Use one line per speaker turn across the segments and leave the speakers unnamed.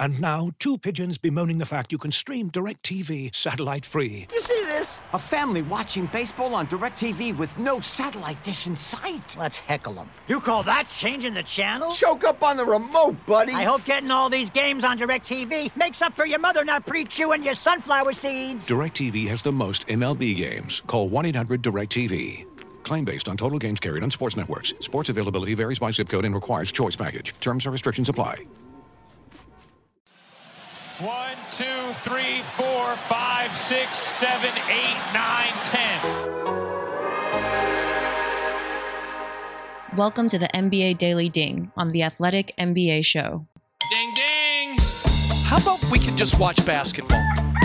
And now, two pigeons bemoaning the fact you can stream DirecTV satellite-free.
You see this? A family watching baseball on DirecTV with no satellite dish in sight.
Let's heckle them. You call that changing the channel?
Choke up on the remote, buddy.
I hope getting all these games on DirecTV makes up for your mother not pre-chewing your sunflower seeds.
DirecTV has the most MLB games. Call 1-800-DirecTV. Claim based on total games carried on sports networks. Sports availability varies by zip code and requires choice package. Terms and restrictions apply.
1, 2, 3, 4, 5, 6, 7, 8, 9, 10.
Welcome to the NBA Daily Ding on the Athletic NBA Show.
Ding, ding.
How about we can just watch basketball?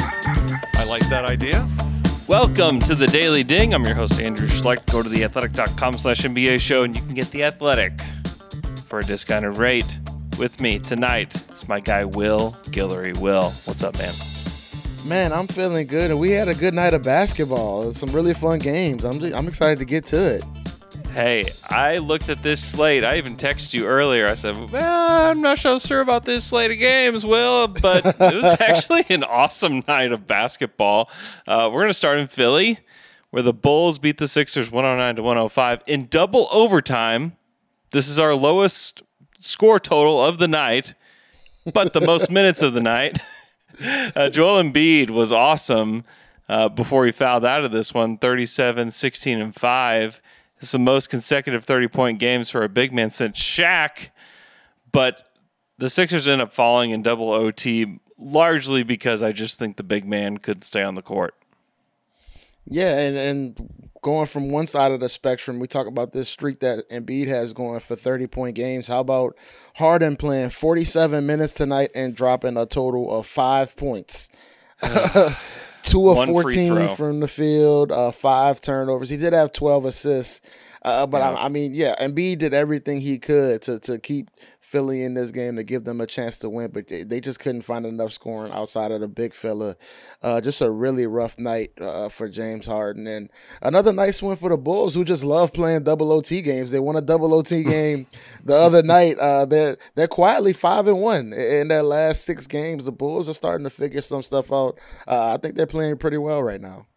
I like that idea.
Welcome to the Daily Ding. I'm your host, Andrew Schlecht. Go to theathletic.com/NBA show and you can get The Athletic for a discounted rate. With me tonight, it's my guy, Will Guillory. Will, what's up, man?
Man, I'm feeling good. We had a good night of basketball. Some really fun games. I'm excited to get to it.
Hey, I looked at this slate. I even texted you earlier. I said, well, I'm not so sure about this slate of games, Will, but it was actually an awesome night of basketball. We're going to start in Philly, where the Bulls beat the Sixers 109-105 in double overtime. This is our lowest score total of the night, but the most minutes of the night. Joel Embiid was awesome before he fouled out of this one, 37, 16, and 5. It's the most consecutive 30-point games for a big man since Shaq, but the Sixers end up falling in double OT largely because I just think the big man couldn't stay on the court. Yeah,
and going from one side of the spectrum, we talk about this streak that Embiid has going for 30-point games. How about Harden playing 47 minutes tonight and dropping a total of 5 points? 2 of 14 from the field, 5 turnovers. He did have 12 assists. But I mean, Embiid did everything he could to keep Philly in this game to give them a chance to win, but they just couldn't find enough scoring outside of the big fella. Just a really rough night for James Harden. And another nice win for the Bulls, who just love playing double OT games. They won a double OT game the other night. They're quietly 5-1 in their last 6 games. The Bulls are starting to figure some stuff out. I think they're playing pretty well right now.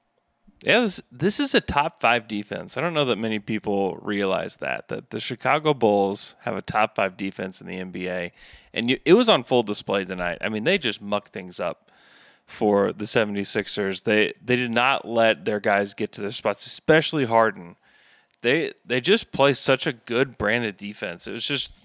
Yeah, this is a top 5 defense. I don't know that many people realize that the Chicago Bulls have a top 5 defense in the NBA, and it was on full display tonight. I mean, they just mucked things up for the 76ers. They did not let their guys get to their spots, especially Harden. They just play such a good brand of defense. It was just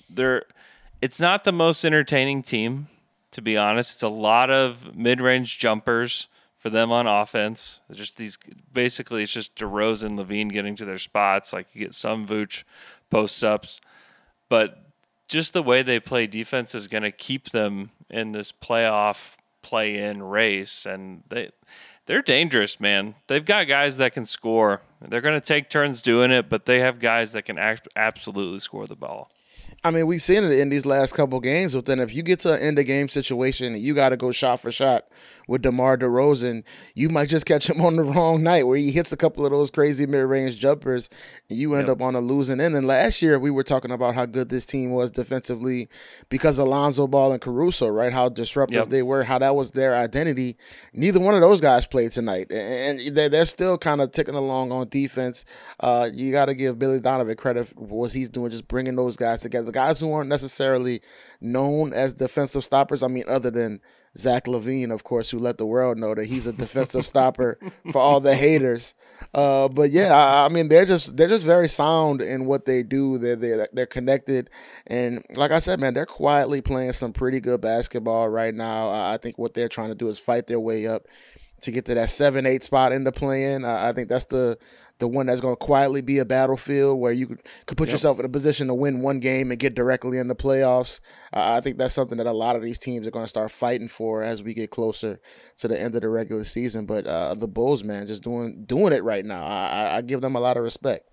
it's not the most entertaining team, to be honest. It's a lot of mid-range jumpers for them on offense. It's just basically it's just DeRozan, Levine getting to their spots. Like, you get some Vooch post-ups. But just the way they play defense is going to keep them in this playoff play-in race. And they're dangerous, man. They've got guys that can score. They're going to take turns doing it, but they have guys that can absolutely score the ball.
I mean, we've seen it in these last couple games, but then if you get to an end-of-game situation and you got to go shot for shot with DeMar DeRozan, you might just catch him on the wrong night where he hits a couple of those crazy mid-range jumpers and you end up on a losing end. And last year we were talking about how good this team was defensively because of Lonzo Ball and Caruso, right? How disruptive they were, how that was their identity. Neither one of those guys played tonight, and they're still kind of ticking along on defense. You got to give Billy Donovan credit for what he's doing, just bringing those guys together. The guys who aren't necessarily known as defensive stoppers, I mean, other than Zach LaVine, of course, who let the world know that he's a defensive stopper for all the haters. But yeah, I mean, they're just very sound in what they do. They're connected, and like I said, man, they're quietly playing some pretty good basketball right now. I think what they're trying to do is fight their way up to get to that 7-8 spot in the play-in. I think that's the one that's going to quietly be a battlefield where you could put yourself in a position to win one game and get directly in the playoffs. I think that's something that a lot of these teams are going to start fighting for as we get closer to the end of the regular season. But the Bulls, man, just doing it right now. I give them a lot of respect.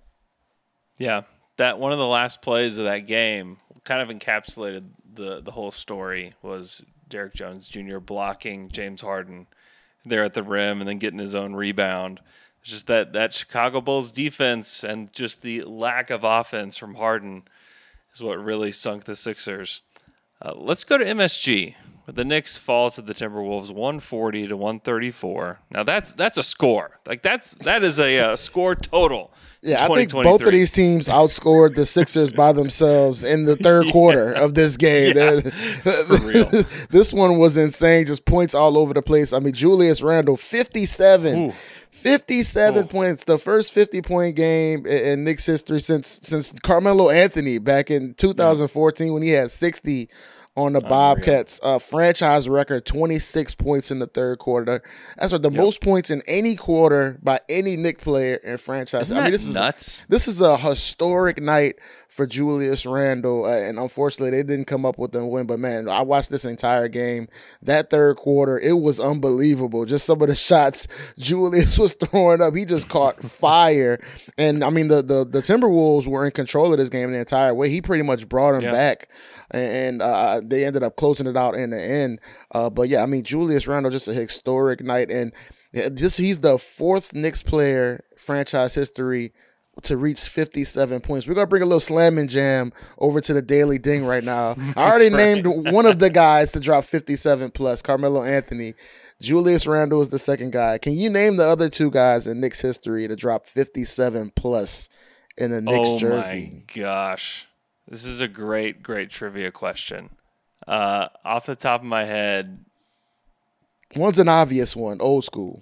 Yeah, that one of the last plays of that game kind of encapsulated the whole story. Was Derrick Jones Jr. blocking James Harden there at the rim and then getting his own rebound. It's just that Chicago Bulls defense and just the lack of offense from Harden is what really sunk the Sixers. Let's go to MSG. The Knicks fall to the Timberwolves 140 to 134. Now that's a score. Like that is a score total.
Yeah, I think both of these teams outscored the Sixers by themselves in the third quarter of this game.
For real.
This one was insane, just points all over the place. I mean, Julius Randle, 57. 57 points, the first 50-point game in Knicks history since Carmelo Anthony back in 2014 when he had 60 on the Bobcats. Franchise record, 26 points in the third quarter. That's the most points in any quarter by any Knicks player in franchise.
This is nuts.
This is a historic night for Julius Randle, and unfortunately, they didn't come up with the win. But man, I watched this entire game. That third quarter, it was unbelievable. Just some of the shots Julius was throwing up, he just caught fire. And I mean, the Timberwolves were in control of this game the entire way. He pretty much brought them back, and they ended up closing it out in the end. But yeah, I mean, Julius Randle, just a historic night, and he's the fourth Knicks player franchise history to reach 57 points. We're going to bring a little slam and jam over to the Daily Ding right now. I already named one of the guys to drop 57 plus, Carmelo Anthony. Julius Randle is the second guy. Can you name the other two guys in Knicks history to drop 57 plus in a Knicks jersey?
Oh my gosh. This is a great, great trivia question. Off the top of my head.
One's an obvious one, old school.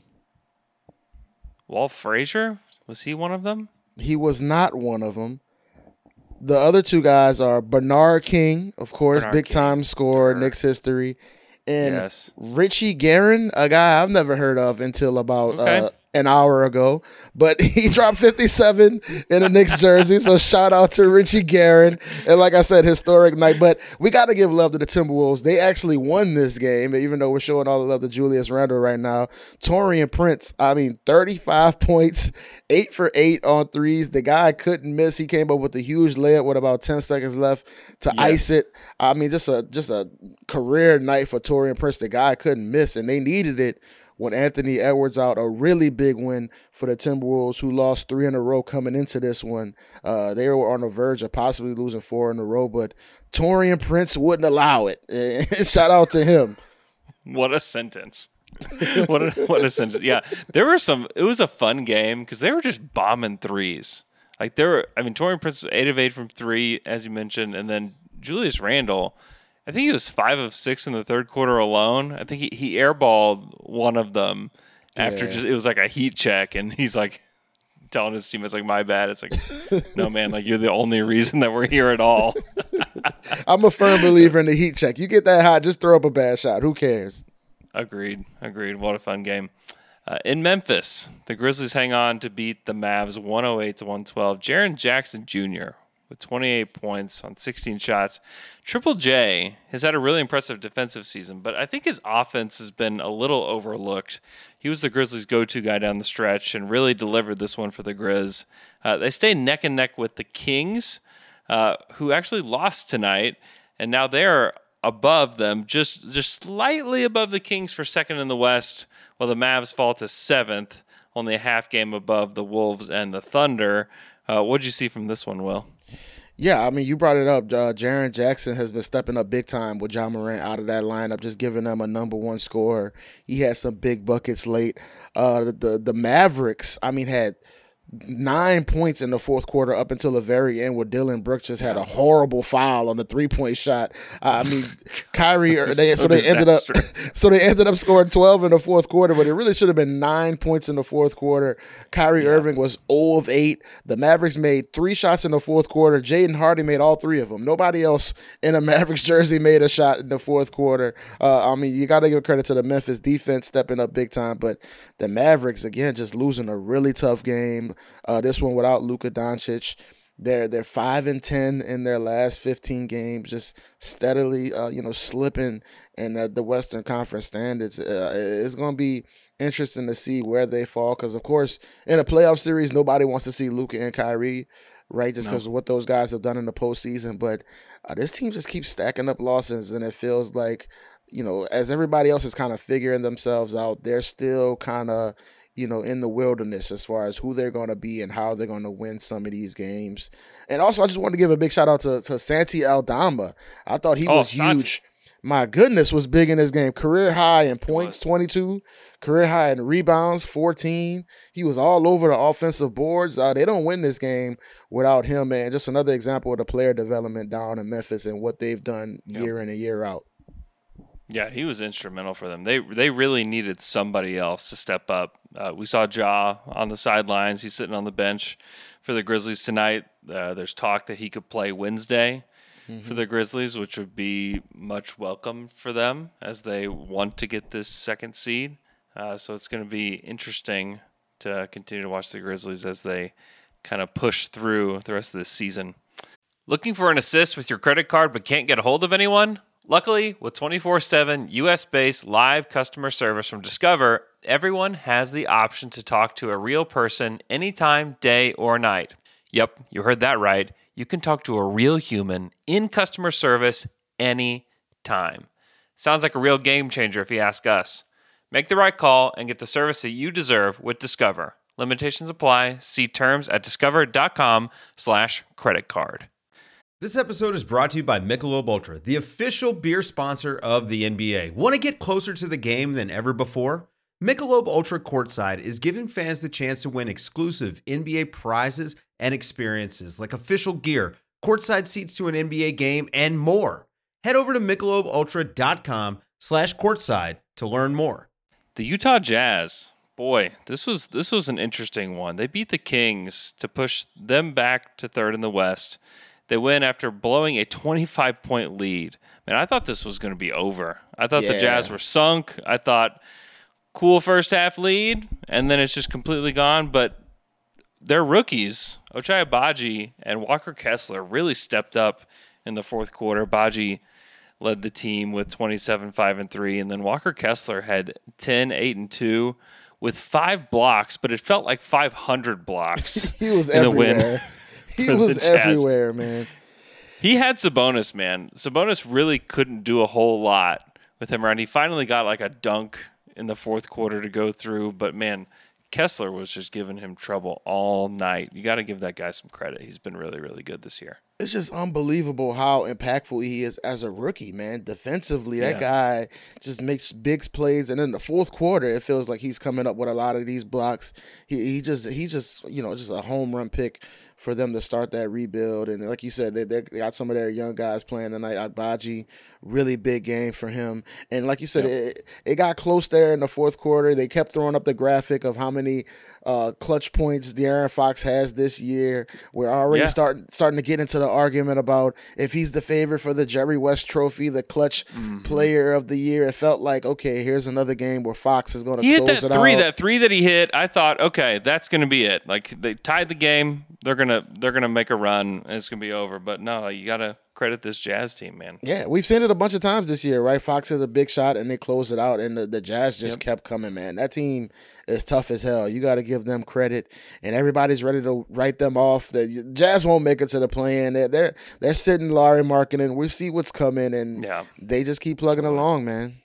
Walt Frazier? Was he one of them?
He was not one of them. The other two guys are Bernard King, of course, big-time scorer, Knicks history, and Richie Guerin, a guy I've never heard of until about an hour ago, but he dropped 57 in a Knicks jersey, so shout out to Richie Guerin. And like I said, historic night, but we got to give love to the Timberwolves. They actually won this game, even though we're showing all the love to Julius Randle right now. Taurean Prince, 35 points, 8 for 8 on threes. The guy couldn't miss. He came up with a huge layup with about 10 seconds left to ice it. I mean, just a career night for Taurean Prince. The guy couldn't miss, and they needed it when Anthony Edwards out. A really big win for the Timberwolves, who lost 3 in a row coming into this one. They were on the verge of possibly losing 4 in a row, but Taurean Prince wouldn't allow it. Shout out to him.
What a sentence. What a sentence. Yeah, it was a fun game because they were just bombing threes. Taurean Prince was 8 of 8 from 3, as you mentioned, and then Julius Randle, I think he was 5 of 6 in the third quarter alone. I think he airballed one of them after it was like a heat check, and he's like telling his teammates like, "My bad." It's like, no man, like you're the only reason that we're here at all.
I'm a firm believer in the heat check. You get that hot, just throw up a bad shot. Who cares?
Agreed. What a fun game. In Memphis, the Grizzlies hang on to beat the Mavs 108 to 112. Jaren Jackson Jr. with 28 points on 16 shots. Triple J has had a really impressive defensive season, but I think his offense has been a little overlooked. He was the Grizzlies' go-to guy down the stretch and really delivered this one for the Grizz. They stay neck and neck with the Kings, who actually lost tonight, and now they're above them, just slightly above the Kings for second in the West, while the Mavs fall to 7th, only a half game above the Wolves and the Thunder. What did you see from this one, Will?
Yeah, I mean, you brought it up. Jaren Jackson has been stepping up big time with Ja Morant out of that lineup, just giving them a number one scorer. He had some big buckets late. The Mavericks, had 9 points in the fourth quarter up until the very end, where Dylan Brooks just had a horrible foul on the 3-point shot. Kyrie, they ended up scoring 12 in the fourth quarter, but it really should have been 9 points in the fourth quarter. Kyrie Irving was 0 of 8. The Mavericks made 3 shots in the fourth quarter. Jaden Hardy made all 3 of them. Nobody else in a Mavericks jersey made a shot in the fourth quarter. You got to give credit to the Memphis defense stepping up big time, but the Mavericks, again, just losing a really tough game. This one without Luka Doncic. They're 5-10 in their last 15 games, just steadily slipping in the Western Conference standards. It's going to be interesting to see where they fall, because of course in a playoff series nobody wants to see Luka and Kyrie, right? Just because of what those guys have done in the postseason. But this team just keeps stacking up losses, and it feels like, as everybody else is kind of figuring themselves out, they're still kind of in the wilderness as far as who they're going to be and how they're going to win some of these games. And also, I just want to give a big shout out to Santi Aldama. I thought he was huge. my goodness, was big in this game. Career high in points, 22. Career high in rebounds, 14. He was all over the offensive boards. They don't win this game without him, man. Just another example of the player development down in Memphis and what they've done year in and year out.
Yeah, he was instrumental for them. They really needed somebody else to step up. We saw Ja on the sidelines. He's sitting on the bench for the Grizzlies tonight. There's talk that he could play Wednesday for the Grizzlies, which would be much welcome for them as they want to get this second seed. So it's going to be interesting to continue to watch the Grizzlies as they kind of push through the rest of this season. Looking for an assist with your credit card but can't get a hold of anyone? Luckily, with 24/7 U.S.-based live customer service from Discover, everyone has the option to talk to a real person anytime, day or night. Yep, you heard that right. You can talk to a real human in customer service anytime. Sounds like a real game changer if you ask us. Make the right call and get the service that you deserve with Discover. Limitations apply. See terms at discover.com/creditcard.
This episode is brought to you by Michelob Ultra, the official beer sponsor of the NBA. Want to get closer to the game than ever before? Michelob Ultra Courtside is giving fans the chance to win exclusive NBA prizes and experiences like official gear, courtside seats to an NBA game, and more. Head over to MichelobUltra.com/courtside to learn more.
The Utah Jazz, boy, this was an interesting one. They beat the Kings to push them back to third in the West. They win after blowing a 25-point lead. Man, I thought this was going to be over. I thought the Jazz were sunk. I thought, cool first half lead, and then it's just completely gone. But their rookies, Ochai Agbaji and Walker Kessler, really stepped up in the fourth quarter. Agbaji led the team with 27, 5, and 3, and then Walker Kessler had 10, 8, and 2 with 5 blocks, but it felt like 500 blocks.
He was everywhere. He was everywhere, man.
He had Sabonis, man. Sabonis really couldn't do a whole lot with him around. He finally got like a dunk in the fourth quarter to go through, but man, Kessler was just giving him trouble all night. You got to give that guy some credit. He's been really, really good this year.
It's just unbelievable how impactful he is as a rookie, man. Defensively, that guy just makes big plays, and in the fourth quarter, it feels like he's coming up with a lot of these blocks. He's just just a home run pick for them to start that rebuild. And like you said, they got some of their young guys playing tonight. Agbaji, really big game for him. And like you said, it got close there in the fourth quarter. They kept throwing up the graphic of how many clutch points De'Aaron Fox has this year. We're already starting to get into the argument about if he's the favorite for the Jerry West Trophy, the clutch player of the year. It felt like, okay, here's another game where Fox is going to close it out.
That three that he hit, I thought, okay, that's going to be it. Like they tied the game. They're gonna make a run and it's gonna be over. But no, you gotta credit this Jazz team, man.
Yeah, we've seen it a bunch of times this year, right? Fox hit a big shot and they close it out, and the Jazz just kept coming, man. That team is tough as hell. You got to give them credit, and everybody's ready to write them off. The Jazz won't make it to the play-in. They're sitting Larry Markkinen. We see what's coming, and they just keep plugging along, man.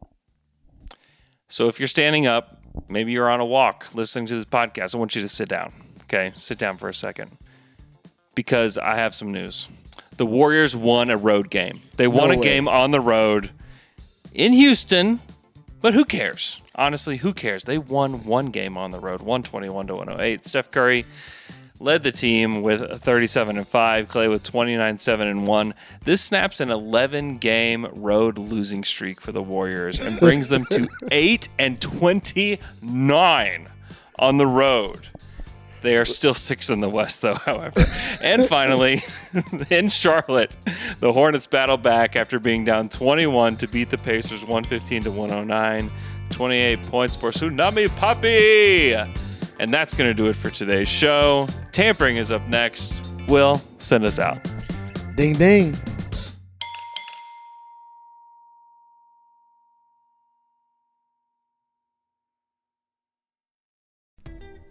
So if you're standing up, maybe you're on a walk listening to this podcast, I want you to sit down. Okay, sit down for a second, because I have some news. The Warriors won a road game. They won a game on the road in Houston, but who cares? Honestly, who cares? They won one game on the road, 121-108. Steph Curry led the team with 37 and 5. Klay with 29, 7 and 1. This snaps an 11-game road losing streak for the Warriors and brings them to 8 and 29 on the road. They are still 6th in the West, though, however. And finally, in Charlotte, the Hornets battle back after being down 21 to beat the Pacers 115-109. 28 points for Tsunami Papi. And that's going to do it for today's show. Tampering is up next. Will, send us out.
Ding, ding.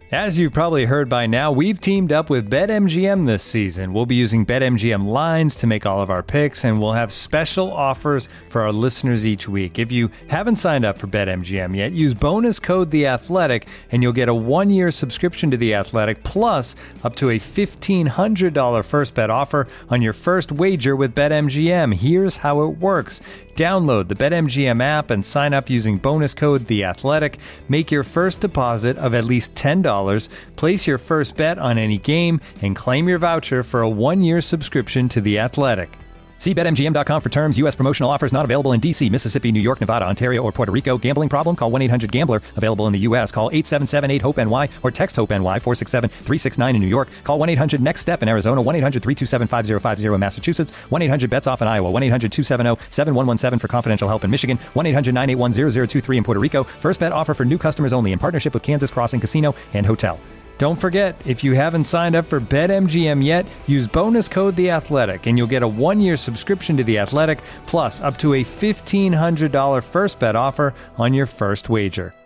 As you've probably heard by now, we've teamed up with BetMGM this season. We'll be using BetMGM lines to make all of our picks, and we'll have special offers for our listeners each week. If you haven't signed up for BetMGM yet, use bonus code The Athletic, and you'll get a 1-year subscription to The Athletic, plus up to a $1,500 first bet offer on your first wager with BetMGM. Here's how it works. Download the BetMGM app and sign up using bonus code The Athletic. Make your first deposit of at least $10. Place your first bet on any game and claim your voucher for a 1-year subscription to The Athletic. See BetMGM.com for terms. U.S. promotional offers not available in D.C., Mississippi, New York, Nevada, Ontario, or Puerto Rico. Gambling problem? Call 1-800-GAMBLER. Available in the U.S. Call 877-8-HOPE-NY or text HOPE-NY 467-369 in New York. Call 1-800-NEXT-STEP in Arizona. 1-800-327-5050 in Massachusetts. 1-800-BETS-OFF in Iowa. 1-800-270-7117 for confidential help in Michigan. 1-800-981-0023 in Puerto Rico. First bet offer for new customers only in partnership with Kansas Crossing Casino and Hotel. Don't forget, if you haven't signed up for BetMGM yet, use bonus code The Athletic, and you'll get a 1-year subscription to The Athletic, plus up to a $1,500 first bet offer on your first wager.